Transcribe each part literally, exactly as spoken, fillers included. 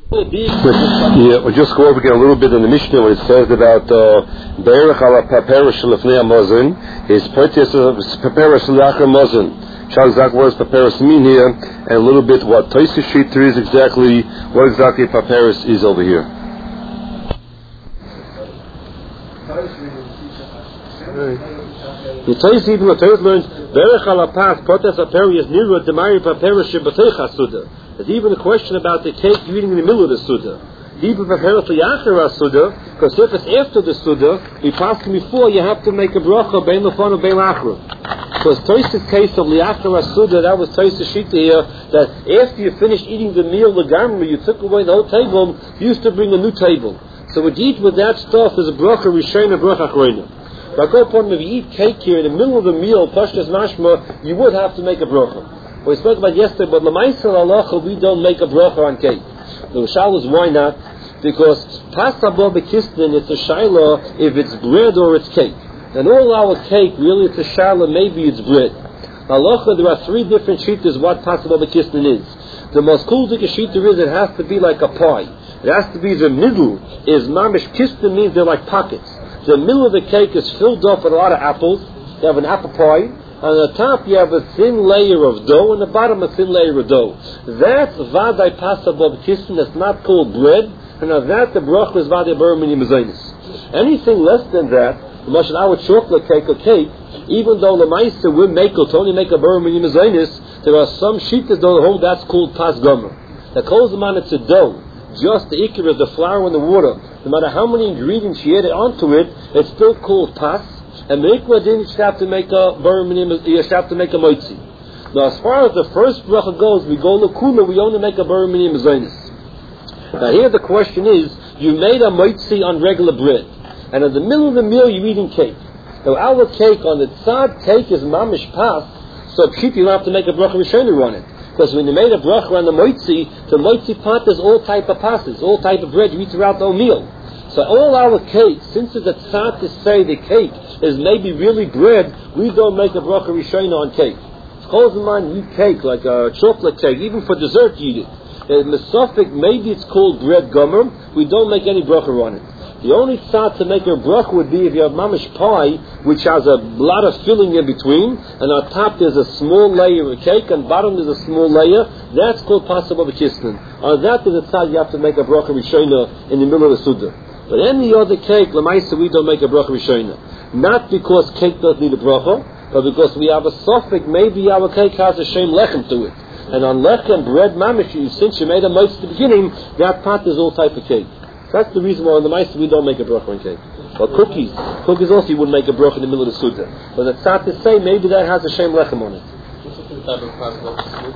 Yeah, we'll just go over again a little bit in the Mishnah where it says about Be'erech ala paperish lefnei hamazon is purchase of paperish lachar hamazon. Shall exactly what does papyrus mean here, and a little bit what Tosfos sheet there is exactly, what exactly papyrus is over here. The Tosfos even what Tosfos learns, Berech ala pas potas papyrus nirud demari papyrus shebateicha suda. There's even a question about the cake you're eating in the middle of the suda. Even papyrus liyachar suda, because if it's after the suda, we passed before you have to make a bracha bein lefon and bein lachar. Because Tosfos' case of liyachar suda, that was Tosfos shita here, that after you finished eating the meal legamri, you took away the whole table, you used to bring a new table. So what you eat with that stuff is a bracha rishona, bracha achrona. But go upon if you eat cake here in the middle of the meal, pashtas mashma, you would have to make a bracha. We spoke about yesterday, but l'maisel halacha we don't make a bracha on cake. The shal is why not? Because pasta bo bekisnin, it's a shaila if it's bread or it's cake. And all our cake really it's a shaila, maybe it's bread. Halacha, there are three different shittas what pasta bo bekisnin is. The most cool thing a shitta is it has to be like a pie. It has to be the middle is mamish kisnin means they're like pockets. The middle of the cake is filled up with a lot of apples. You have an apple pie. On the top you have a thin layer of dough, and the bottom a thin layer of dough. That's vadai pasta bo bekisnin. That's not called bread. And of that the bracha is vadai bar minim zaynis. Anything less than that, much our chocolate cake or cake, even though the meister we make it only make a bar minim zaynis, there are some shittas that hold that's called pas gomer. That calls them on it's a dough. Just the ikar is the flour and the water. No matter how many ingredients you add onto it, it's still called pas. And Meikwa didn't have to make a bar you have to make a moitzi. Now, as far as the first bracha goes, we go lekula, we only make a bar minim zaynis. Now, here the question is: you made a moitzi on regular bread, and in the middle of the meal you're eating cake. Now, our cake on the tzad cake is mamish pas, so pshit you don't have to make a bracha rishona on it. Because when you made a bracha on the moitzi, the moitzi pot is all type of passes, all type of bread you eat throughout the whole meal. So all our cake, since it's a tzad to say the cake is maybe really bread, we don't make a bracha rishona on cake. Calls in mind you eat cake like a chocolate cake, even for dessert you eat it. In Mesophic, maybe it's called bread gomer. We don't make any bracha on it. The only tzad to make a bracha would be if you have mamish pie, which has a lot of filling in between, and on top there's a small layer of cake, and bottom there's a small layer. That's called pasta bo bekisnin. On that there's a tzad you have to make a bracha rishona in the middle of the suda. But any other cake, l'maisa, we don't make a bracha rishona. Not because cake doesn't need a bracha, but because we have a suffix, maybe our cake has a shem lechem to it. And on lechem, bread mamish, since you made a moitz at the beginning, that pot is all type of cake. That's the reason why on the mice we don't make a bracha on cake. Or cookies. Cookies also you wouldn't make a bracha in the middle of the suda. But it's not to say maybe that has a shem lechem on it. What's the type of pasta?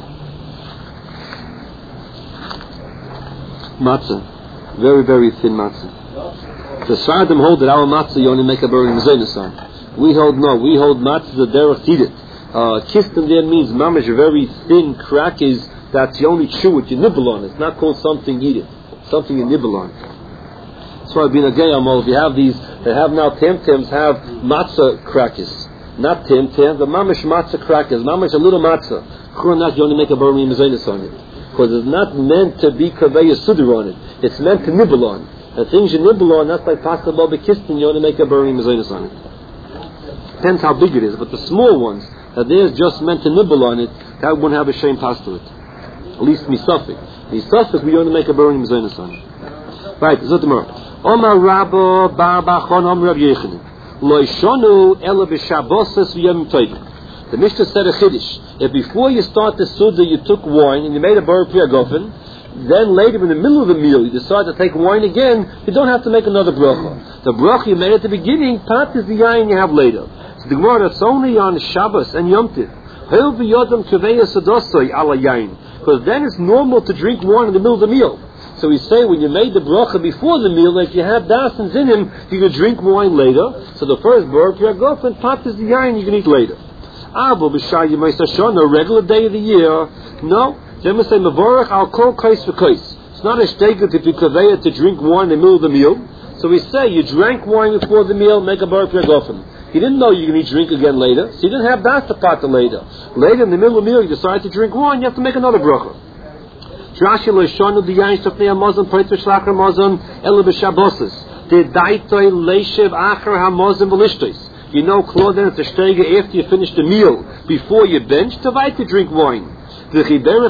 Matzah. Very, very thin matzah. The Sfardim hold that our matzah you only make a bracha in the We hold no. We hold matzah the derech eat it. Uh, kistan there means mamish very thin crackers that you only chew it, you nibble on it. It's not called something eat it. Something you nibble on. That's why being a gay amal, if you have these, they have now temtems have matzah crackers. Not temtem, but mamish matzah crackers. Mamish a little matzah. Chronat you only make a bar minim zaynis on it. Because it's not meant to be kaveya sudar on it. It's meant to nibble on. And things you nibble on, that's like pasta bo bekisnin, you only make a bar minim zaynis on it. Depends how big it is, but the small ones, that there's just meant to nibble on it, that wouldn't have a shame past to it. At least misafik. Misafik, we only make a burning mezainis on it. Right, Zotamar. Omar Rabbo Bar Bachon Om Rav Yechanan. Lo Shonu Ela B'Shabbos V'Yom Tovim. The Mishnah said a chiddush. If before you start the suda you took wine and you made a bar priyagofen, then later in the middle of the meal you decide to take wine again, you don't have to make another bracha. The bracha you made at the beginning, part is the yain you have later. So the Gemara, that's only on Shabbos and Yom Tov. Hil v'yodam kaveya sadosoi ala yain. Because then it's normal to drink wine in the middle of the meal. So we say when you made the bracha before the meal, if you have dasins in him, you can drink wine later. So the first bar priyagofen and pot is the yain you can eat later. Abo b'shai yemais hashon, a regular day of the year. No. Then we say mevorach al kol kais v'kais. It's not a shteigut to be kaveya to drink wine in the middle of the meal. So we say you drank wine before the meal, make a bar priyagofen. You didn't know you were going to drink again later, so you didn't have das to pata later. Later in the middle of the meal, you decide to drink wine, you have to make another bracha. Rashi lo shonu the yain shlefnei hamazon poiter shlachar hamazon ela b'shaboses. The daitoi leishev achar hamazon v'lishtos. You know, Claude, it's a steiger after you finish the meal, before you bench, to wait to drink wine. When you made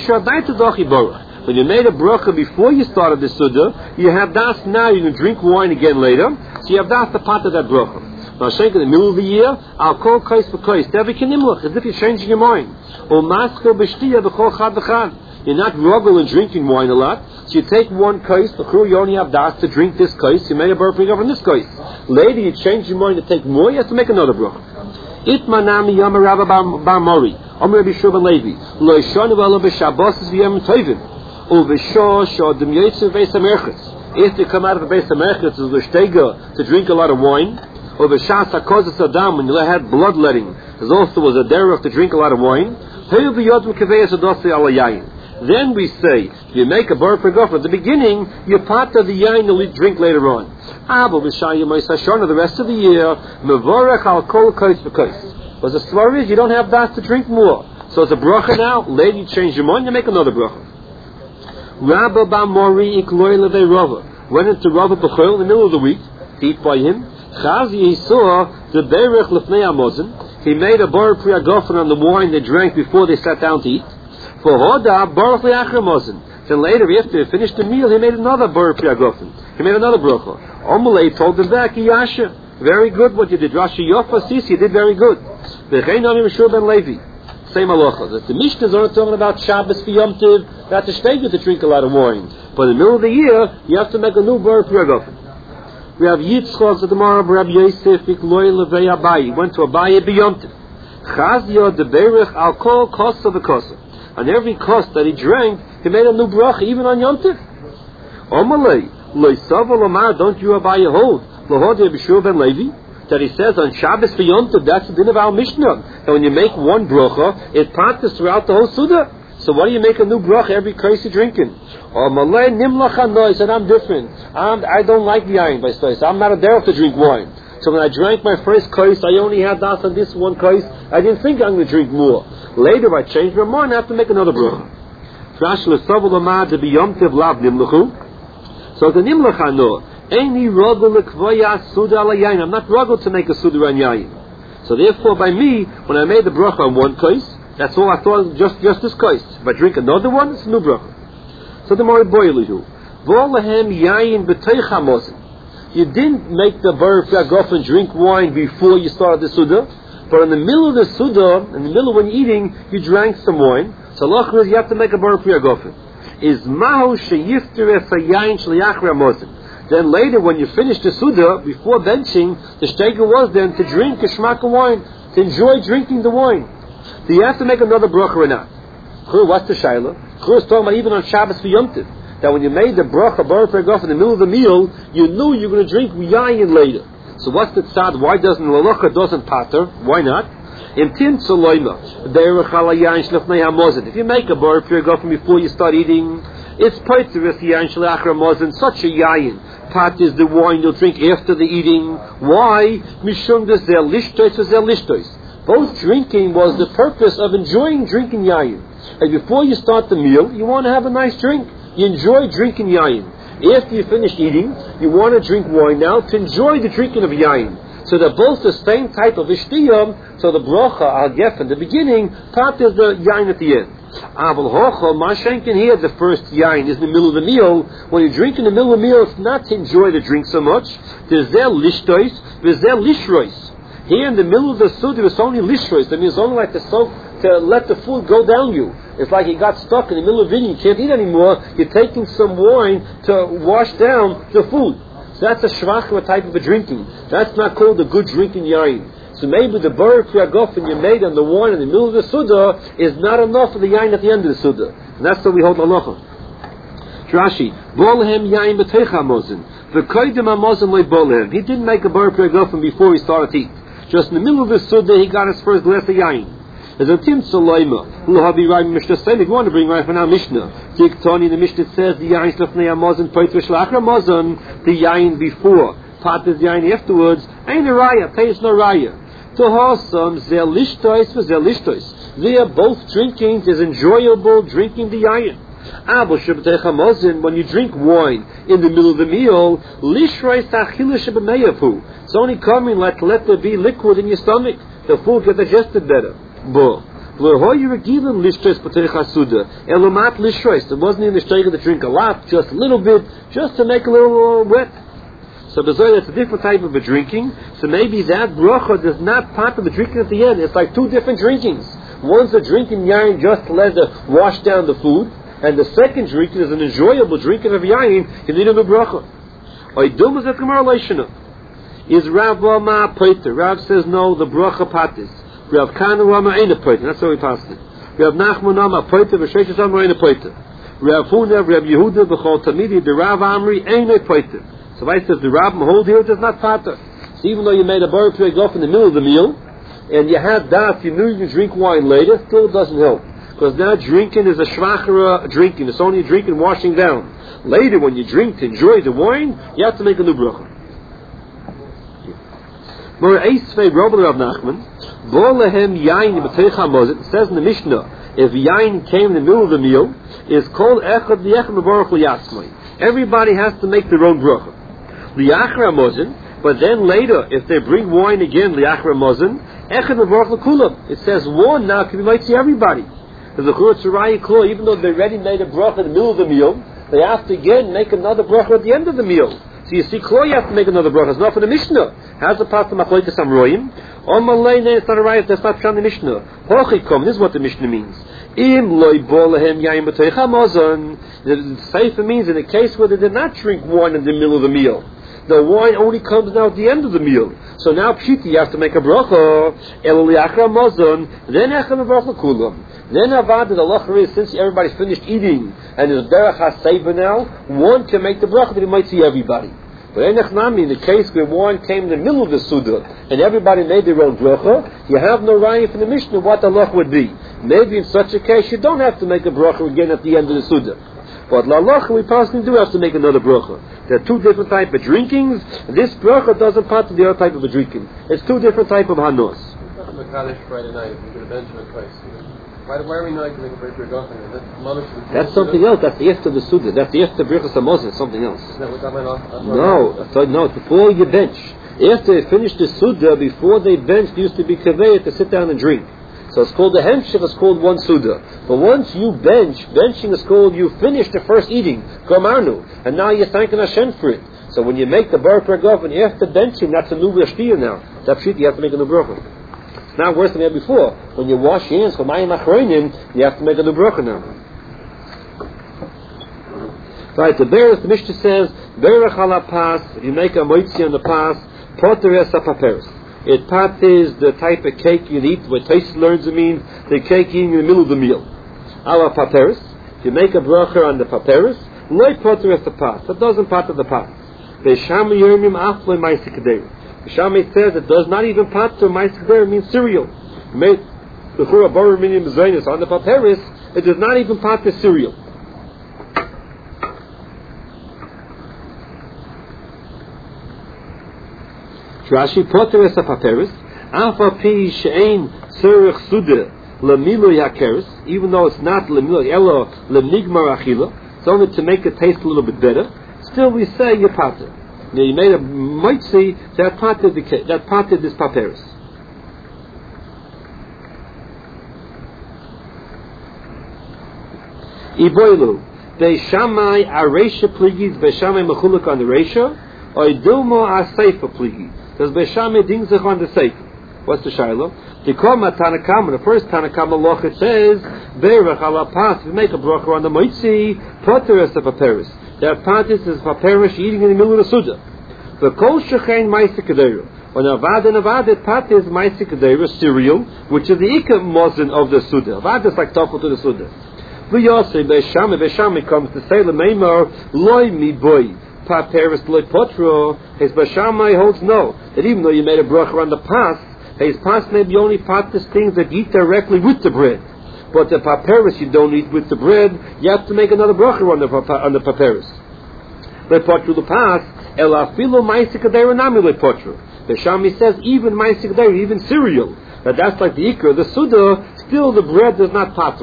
a bracha before you started the suda, you have das now, you can drink wine again later, so you have das the part of that bracha. Now, Shank, in the middle of the year, I'll call kais for kais, as if you're changing your mind. You're not ruggle and drinking wine a lot, so you take one kais, you only have das to drink this kais, you made a bracha from this kais. Later, you change your mind to take more, you have to make another bracha. Itmanami Yama Rabba Bar Mori, Omer Bishur Ben Levi, Lo Yishonu Elo B'Shabbos V'Yom Tovim, Uv'Shor Shor Dem Yotzei Beis HaMerchetz. If you come out of the Beis HaMerchetz to the Shteiger to drink a lot of wine, Uv'Shas HaKozes Adam, when you had bloodletting, there also was a derech to drink a lot of wine. Heil V'Yodem Kaveyes Adosei Ala Yayin. Then we say, if you make a bar pregof at the beginning, you're part of the yain you'll drink later on. Abo b'shayim ma'isashon the rest of the year, mevorech al kol kais v'kais. But the story is, you don't have that to drink more. So it's a bracha now, later you change your mind, you make another bracha. Rabba ba'mori ikloy levei Rava. Went into Rava b'chol in the middle of the week, to eat by him. Chazi, he saw the berech lefnei hamozin. He made a bar pregofen on the wine they drank before they sat down to eat. For Hoda, Baruch Le'achar Mozen. Then later, after he finished the meal, he made another Baruch Priagofen. He made another bracha. Omelei told him back, Yasha, very good what you did. Rashi Yofa Sis, you did very good. V'chein Ami Meshur Ben Levi. Same halacha. That the Mishnahs are talking about Shabbos for Yom Tov, that the shteiger to drink a lot of wine. But in the middle of the year, you have to make a new Baruch Priagofen. We have Yitzchak, the Gemara, Rabbi Yosef, Ikloy Levei Abayi. He went to Abayi B'Yom Tov. Chazio de Berech al kol kosa v'kosa. On every cost that he drank, he made a new bracha, even on Yom Tov. Omalei, loisav olamar, don't you Abaye hold, lohodi Bishur Ben Levi, that he says on Shabbos for Yom Tov, that's the din of our Mishnah. And when you make one bracha, it practices throughout the whole Suda. So why do you make a new bracha every case you're drinking? Omalei nimlach hanoi, said I'm different. I'm, I don't like the yain by stories. I'm not a derech to drink wine. So when I drank my first kais, I only had das on this one kais. I didn't think I'm going to drink more. Later, I changed my mind. I have to make another bracha. So the nimlacha no, any rogel lekvoya suda ala yain. I'm not rogel to make a suda on yain. So therefore, by me, when I made the bracha on one kais, that's all I thought. Just just this kais. If I drink another one, it's a new bracha. So the more boilihu, v'olahem yain b'teicha mosin. You didn't make the bar priagof and drink wine before you started the suda, but in the middle of the suda, in the middle of when you're eating, you drank some wine. So Allah is you have to make a bar priagof. Is mahu sheyifter es hayayin shliachra mosin. Then later, when you finish the suda, before benching, the shteiger was then to drink a shmak of wine, to enjoy drinking the wine. Do you have to make another bracha or not? What's the shaila? Chur is talking about even on Shabbos for Yom Tov. That when you made the bracha bar pregof in the middle of the meal, you knew you were going to drink yayin later. So what's the tzad? Why doesn't lalacha doesn't pater? Why not? In tin tzaloima, derech ala yayin shlefnei hamozin. If you make a bar pregof before you start eating, it's pater with yayin shlechar hamozin. Such a yayin pat is the wine you'll drink after the eating. Why? Mishum dezel lishtois vezel lishtois. Both drinking was the purpose of enjoying drinking yayin. And before you start the meal, you want to have a nice drink. You enjoy drinking yayin. After you finish eating, you want to drink wine now to enjoy the drinking of yayin. So they're both the same type of ishtiyam. So the bracha al gef in the beginning, part is the yayin at the end. Aval hocha mashenkin here, the first yayin is in the middle of the meal. When you drink in the middle of the meal, it's not to enjoy the drink so much. There's there lishtois, there's there lishrois. Here in the middle of the suda, it's only lishrois. That means only like the soak to let the food go down you. It's like you got stuck in the middle of eating, you can't eat anymore, you're taking some wine to wash down the food. So that's a shvachma type of a drinking. That's not called a good drinking yain. So maybe the bar priagofen you made on the wine in the middle of the suda is not enough for the yain at the end of the suda. And that's what we hold halacha. Rashi, bolhem yain b'teicha mozin. V'koydem hamozin le bolhem. He didn't make a bar priagofen before he started to eat. Just in the middle of the suda, he got his first glass of yain. As a tim saloima, Luhabi Rai Mishnah saying, if you want to bring right from our Mishnah, Diktoni, the Mishnah says, the yain shlefnei hamozin, poitr shlachra mozin, the yain before, part is the yain afterwards, ain't a raya, pays no raya. To hosam, zel lishtois for zel lishtois. They are both drinking, is enjoyable drinking the yain. When you drink wine in the middle of the meal, it's only coming like to let there be liquid in your stomach. The food gets digested better. But it wasn't in the shayga to drink a lot, just a little bit, just to make a little uh, wet. So that's a different type of a drinking. So maybe that bracha does not part of the drinking at the end. It's like two different drinkings. One's a drinking yain just to let it wash down the food, and the second drinking is an enjoyable drinking of yain. You need a new bracha. Is Rav Rama Peter? Rav says no. The bracha patis. Rav Kana Rama ain't a Peter. That's how we pass it. Rav Nachman Rama Peter. V'sheish Rama ain't a Peter. Rav Huna, Rav Yehuda, B'chol Tamidi. The Rav Amri ain't a Peter. So I says the Rav hold here does not pater. So even though you made a bar plug off in the middle of the meal, and you had that, you knew you could drink wine later, still doesn't help. Because now drinking is a shvachara drinking. It's only drinking, washing down. Later, when you drink to enjoy the wine, you have to make a new bracha. It says in the Mishnah, if yain came in the middle of the meal, is called echad li'echad mevarach liyasmai. Everybody has to make their own bracha. Li'achra mozin, but then later, if they bring wine again, li'achra mozin, echad mevarach l'kulam. It says one now can be might see everybody. There's a church tzarayi klo, even though they already made a bracha in the middle of the meal, they have to again make another bracha at the end of the meal. So you see, Klo, you have to make another bracha. It's not for the Mishnah. How's the part of Machlokes Amroyim? On Malay, it's not a right. That's not from the Mishnah. Hochikom. This is what the Mishnah means. Im loy bolehem yaim b'toicha mozon. The Sefer means in a case where they did not drink wine in the middle of the meal. The wine only comes now at the end of the meal. So now pshiti, you have to make a bracha. El liachra mozon. Then echem bracha kulam. Then avad the lacher is, since everybody's finished eating and there's berach ha-seiba now, one can make the bracha that he might see everybody. But in the case where one came in the middle of the Suda and everybody made their own bracha, you have no raya from the Mishnah what the lach would be. Maybe in such a case you don't have to make a bracha again at the end of the Suda. But la lach, we personally do have to make another bracha. There are two different types of drinkings. This bracha doesn't part of the other type of a drinking. It's two different types of hanos. Why, why are we not going to make a break for a golfing? That's something else. That's the after the Suda. That's the after Birchas Hamazon. It's something else. Is that what that off? No, I thought, no, it's before you bench. After they finish the Suda, before they bench, there used to be kaveya to sit down and drink. So it's called the hemshich, it's called one Suda. But once you bench, benching is called you finish the first eating, gomarnu, and now you're thanking Hashem for it. So when you make the bar per golfing after benching, that's a new rashtiya now. That's shit, you have to make a new bracha. It's not worse than that before. When you wash your hands for mayim achronim, you have to make a new bracha now. Right, the Beres, the Mishnah says, Berach ala pas, if you make a moitzi on the pas, poter es paperis. It pat is the type of cake you eat, what Taisa learns it means, the cake eating in the middle of the meal. Ala paperis, if you make a bracha on the paperis, loy poter es the pas, that doesn't pat of the pas. Beisham yomim afloy ma'isikadeir. Shami says it does not even pat to ma'isikadeir, it means cereal. Made the chura bar minim zaynis on the paperis, it does not even pat to cereal. Rashi poter es paperis, afa pi she'ein tzurich suda lemilo yakeres, even though it's not lemilo elo lemnigmar achila, it's only to make it taste a little bit better. Still, we say you pater. Now you made a moitzi that pater the that pater this paperis. Iboilu beishamai areisha pligis beishamai mechuluk on the reisha or idilmo aseifa pligi. Does beishamai ding zich on the seifa? What's the shiloh? The koma tanakama, the first tanakama loch it says beirach ala pas. If you make a bracha on the moitzi, poter es the paperis. That patis is paperis eating in the middle of the suda. The kol shechein ma'isikadeira. When avad and avad, it patis ma'isikadeira cereal, which is the ikam mozen of the suda. Avad is like topple to the suda. V'yosei beishami beishami comes to say lemeimar loy mi boy paperis loy potro. His beishamai holds no, that even though you made a bracha on the pas, his pas may be only patis things that eat directly with the bread. But the paperis you don't eat with the bread, you have to make another bracha on the on the paperis. Lepotru the pas el afilo ma'isikadeira nami lepotru. The Shami says even ma'isikadeira, even cereal, that that's like the ikra, the suda. Still the bread does not pater it.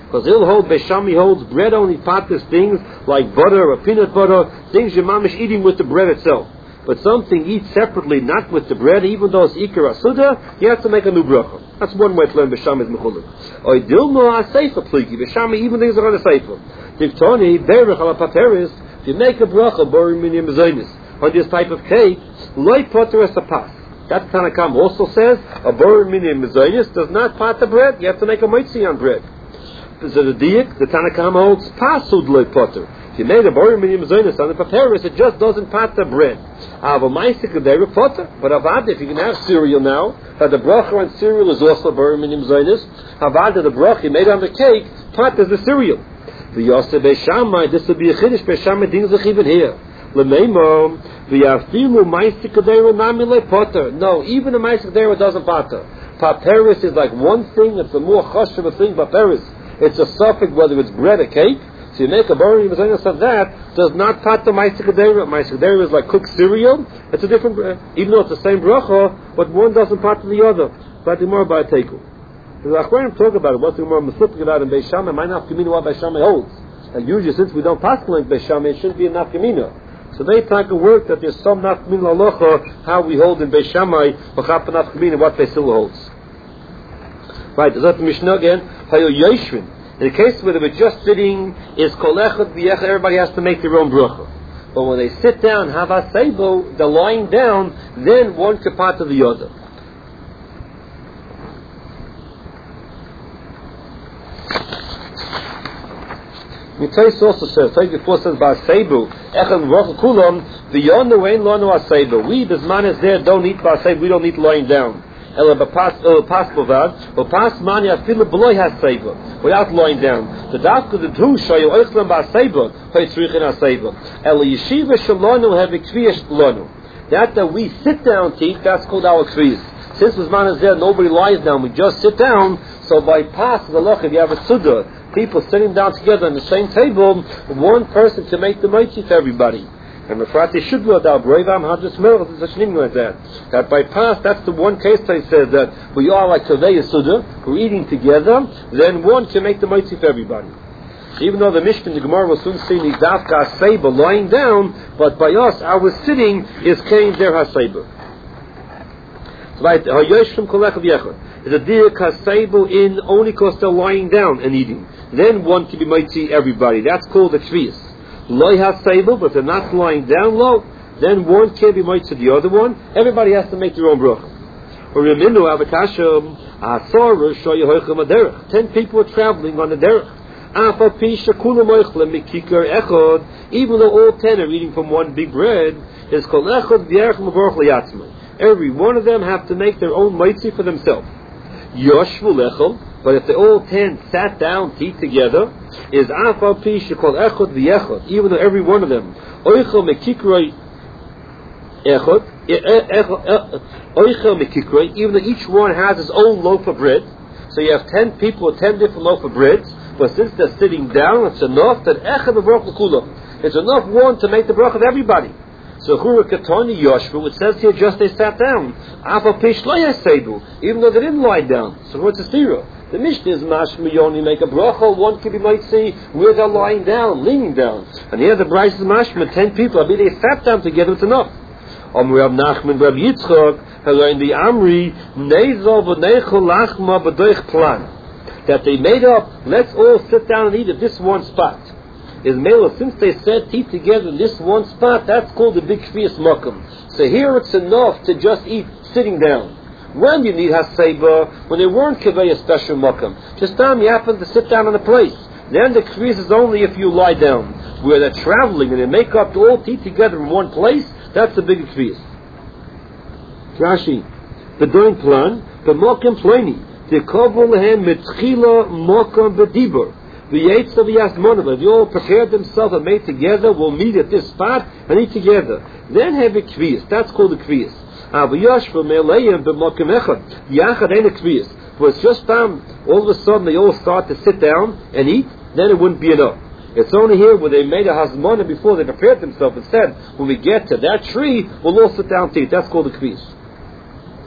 Because he'll hold, Beishami holds bread only patas things like butter or peanut butter, things your mamish eating with the bread itself. But something eats separately, not with the bread, even though it's ikar asuda, you have to make a new bracha. That's one way to learn Beishami's mechulik. Or dilmo ha-seifa pliki, Beishami even things are on the seifa. Diktoni, berech ala paperis, if you make a bracha, borim minim zaynis, on this type of cake, loy poter es a pas. That Tanakam also says, a borim minim zaynis does not pot the bread, you have to make a mitzi on bread. So the diak, the Tanakam holds pasud loy poter. If you made a borim minim zaynis on the paperis, it just doesn't pot the bread. Ava ma'isik adayra poter. But avad, if you can have cereal now, that the bracha on cereal is also borim minim zaynis, avad the bracha you made on the cake, pot is the cereal. The Yosef Beishamai, this will be a chiddush Beishamai things like even here. Lemeimo, v'yafilu ma'isik adayra nami loy poter. No, even a ma'isik adayra doesn't poter. Paperis is like one thing, it's a more chashuv a thing, paperis. It's a suffix whether it's bread or cake. So you make a borim minim zaynis of that, does not pot the ma'isik adayra. Ma'isik adayra is like cooked cereal. It's a different, uh, even though it's the same bracha, but one doesn't pot to the other. But the more by a tekel. The Achronim talk about it. What's the more Mesupik about in Beis Shammai? Might not Gemina what Beis Shammai holds. And usually, since we don't pass like Beis Shammai, it shouldn't be a nafkamina. So they take a work that there's some nafkamina halacha how we hold in Beis Shammai, v'chapa nafkamina what Beis Hillel holds. Right? Is that the Mishnah again? Hayo Yeshvin. In the case where they were just sitting, is kolechot v'yechot. Everybody has to make their own bracha. But when they sit down, havaseibo, they're lying down. Then one can part to the other. Mitzvah also says, like before says, Ba'aseibu, Echad V'rocha Kulam, V'yonu Ein Lonu Aseibu. We, the man is there, don't eat Ba'aseibu, we don't eat lying down. Ela B'pas Bovad, B'pas Mani Afilu B'loi Haseibu, without lying down. The Dafka the Two Shayu Eichlam Ba'aseibu, Ha'yitzrichin Haseibu. Ela Yeshiva Shalonu Hevi Kviyash Lonu. That that we sit down to eat, that's called our Kviyas. Since the man is there, nobody lies down, we just sit down, so by pas the loch, if you have a suda, people sitting down together on the same table, one person can make the mitzvah for everybody. And Mefrati should go without Brevam Hadras Merach, there's such an thing like that. That by pas, that's the one case that says that we are like Kaveh Suda, we're eating together, then one can make the mitzvah for everybody. Even though the Mishnah in the Gemara will soon see Nidavka Haseiba lying down, but by us, our sitting is Kain Der Haseiba. Right, Hayoshim Kolech V'yechot. Is a dir kaseibu in only because they're lying down and eating. Then one can be mighty everybody. That's called a kviyas. Loy haseibu, but if they're not lying down low, then one can be mighty to the other one. Everybody has to make their own bracha. Or reminu avakasham asor shoyahoichem aderech. Ten people are traveling on the derech. Afa pisha kulam oichlem mikikar echod. Even though all ten are eating from one big bread, is kol echod v'yerech mavorch liyatzmai. Every one of them have to make their own mitzvah for themselves. Yoshvu lechol, but if they all ten sat down to eat together, is afal pi shekol echod v'yechod, even though every one of them, oichel mekikroi echod, oichel mekikroi, even though each one has his own loaf of bread, so you have ten people with ten different loaf of breads, but since they're sitting down, it's enough that echad v'brach l'kulam. It's enough one to make the brach of everybody. So Hura Katoni Yoshvu, it says here just they sat down. Afa Pish Lo Yasedu, even though they didn't lie down. So what's the stira? The Mishnah is Mashma, you only make a bracha, one can be might see where they're lying down, leaning down. And here the Bryce is Mashma, ten people, I mean they sat down together, it's enough. Om Rab Nachman, Rab Yitzchak, in the Amri, Nezo v'neichel lachma b'doich plan. That they made up, let's all sit down and eat at this one spot. Is Mela, since they said eat together in this one spot, that's called the big Kviyas Makam. So here it's enough to just eat sitting down. When you need Haseiba, when they weren't Kaveh a special Makam, just time you happen to sit down in a place. Then the Kviyas is only if you lie down. Where they're traveling and they make up to all eat together in one place, that's the big Kviyas. Rashi, the doing plan, the Makam Plani, the Kovol Lehem Mitchila Makam B'Dibur. The Yates of Yasmonova, they all prepared themselves and made together, will meet at this spot and eat together. Then have a kviyas, that's called a kviyas. Avayoshva me'aleim b'mokim echad, yachad ain't a kviyas. But it's just time, all of a sudden they all start to sit down and eat, then it wouldn't be enough. It's only here where they made a hazmona before they prepared themselves and said, when we get to that tree, we'll all sit down to eat. That's called a kviyas.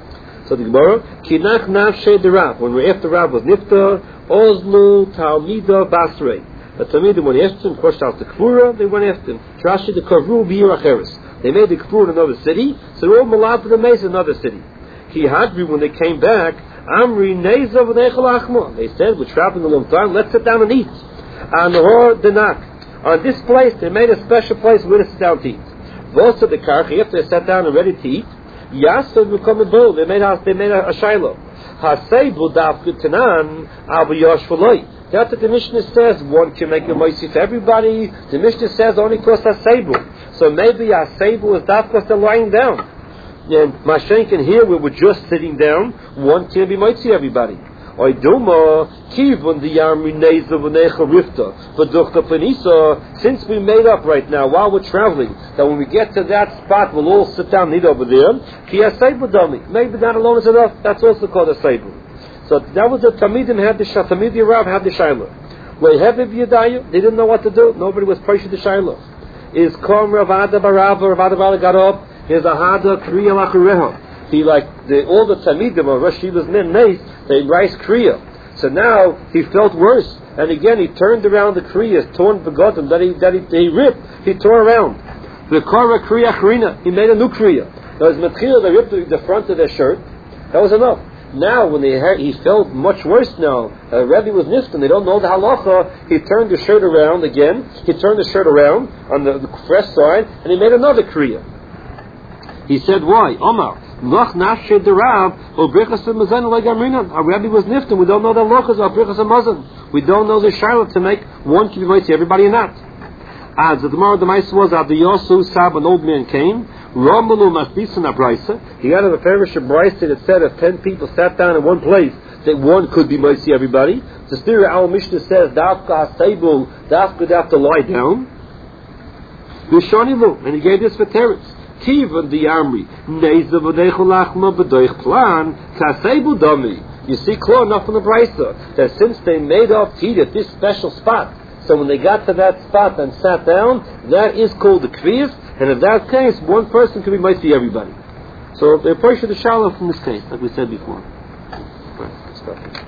So the Gemara, Kinach Nafshe the Rav. When we after Rav was Nifta, Ozlu Talmida Basrei. The Talmidim went after him, pushed out the Kfura, they went after him. Trashi the Kavru B'Yir Acheres. They made the Kfura in another city, so they all malab for the Mesa in another city. Ki Hadri, when they came back, Amri Neza V'Nechel Achma. They said, we're traveling a long time, let's sit down and eat. On Hor Denak. On this place, they made a special place where to sit down to eat. Both of the Karchi, after they sat down and ready to eat, Yasser become a bull. They made a, they made a, a shiloh. Haseibu Dav Kutanan Abu Yosh V'Loi. That's what the Mishnah says. One can make a moisi to everybody. The Mishnah says only because Haseibu. So maybe Haseibu is that because they're lying down. And Mashenkin here, we were just sitting down. One can be moisi to everybody. Oiduma Kivun the Yamri Neza V'Necha Rifta V'Duchta Panisa. Since we made up right now while we're traveling that when we get to that spot we'll all sit down and eat over there. Ki Haseibu Dami. Maybe that alone is enough. That's also called Haseibu. So that was the Talmidim had the Shah, Talmidei Rav had the Shiloh. Leheviv Yadayu, they didn't know what to do. Nobody was pushing the Shiloh. Is Kom Ravada Barav or Ravada Bala got up, here's a Hada Kriya Lakureha. He like the, all the Talmidim or Rosh Yeshiva's men, they rice Kriya. So now he felt worse. And again he turned around the Kriyas, torn Begotim, that he that he, he ripped, he tore around. The Kora Kriya Karina, he made a new Kriya. There was Matchila, they ripped the front of their shirt. That was enough. Now, when they heard, he felt much worse now. Uh, Rebbe was nifton. They don't know the halacha. He turned the shirt around again. He turned the shirt around on the, the fresh side, and he made another kriya. He said, "Why, Omar? Loch nafshe derav obrichas mazan legamrinan." Our Rebbe was nifton. We don't know the halachas of obrichas mazan. We don't know the shiloh to make one can be mighty everybody in that. As the Gemara the Ma'aseh was at the Yosu Sab, an old man came. Romalu Masbisan Abraisa. He had a parish of Braisa that said if ten people sat down in one place, that one could be mighty everybody. The Stira Al Mishnah says Dafka Haseibu, Dafka they have to lie down. Vishonilu, and he gave this for Teretz. Kivan the Amri, Neza V'Deichulachma B'Doich Plan, Kaseibu Dami. You see clear enough from the Braisa that since they made up tea at this special spot, so when they got to that spot and sat down, that is called the Kviyas. And in that case, one person can be mighty everybody. So they're pushing the shalom from this case, like we said before. Right,